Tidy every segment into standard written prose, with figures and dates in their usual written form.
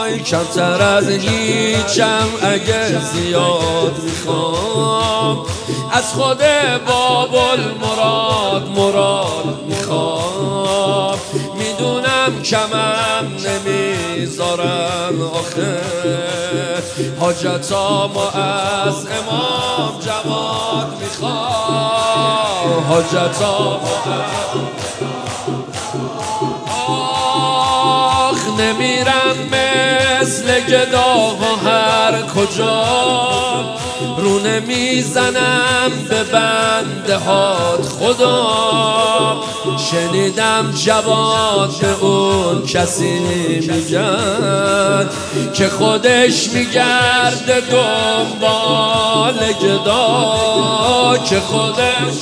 کمتر از هیچم اگه زیاد میخوام، از خود باب المراد میخوام. میدونم کمم نمیذارن آخه، حاجتامو از امام جواد میخوام، حاجتامو نمیرم مثل گداها هر کجا، رو نمیزنم به بنده هات خدا. شنیدم جواد به اون کسی میگن که خودش میگرده دنبال گدا، که خودش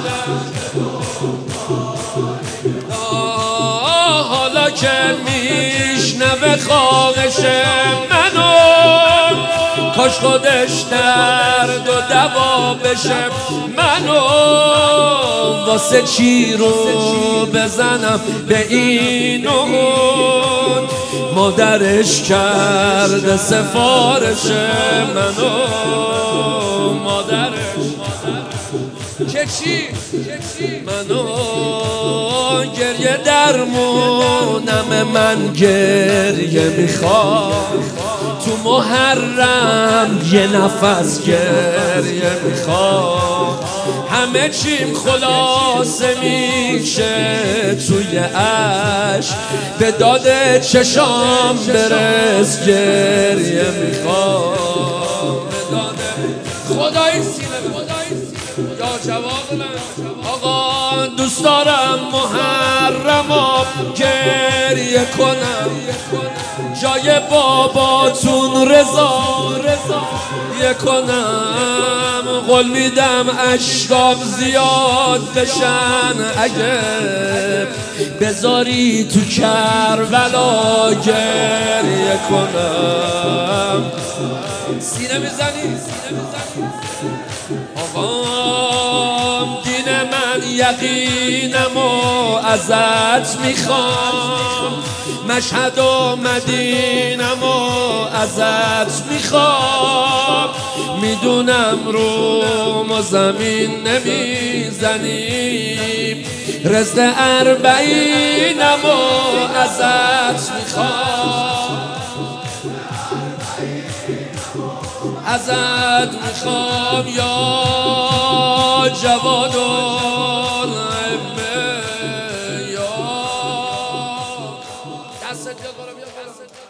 حالا که میشنوه خواهش منو، کاش خودش درد و دوا بشه منو. واسه چی رو بزنم به این و اون، مادرش کرده سفارش منو، مادرش که چی منو. گریه درمونم من گریه میخوام، تو محرم یه نفس گریه میخوام. همه چیم خلاصه میشه توی عشق، به داد چشام برس گریه میخوام. به داد خدایی سینه یا جواب من آقا، دوست دارم محرمم گریه کنم، جای باباتون رضا کنم. قول میدم اشکام زیاد بشن اگه بذاری تو کربلا گریه کنم. سینه میزنی آقام، دین من یقینم و ازت میخوام، مشهد و مدینم و ازت میخوام. میدونم روم و زمین نمیزنیم، رزق اربعینم و ازت میخوام، ازت میخوام یا جواد الائمه یا دست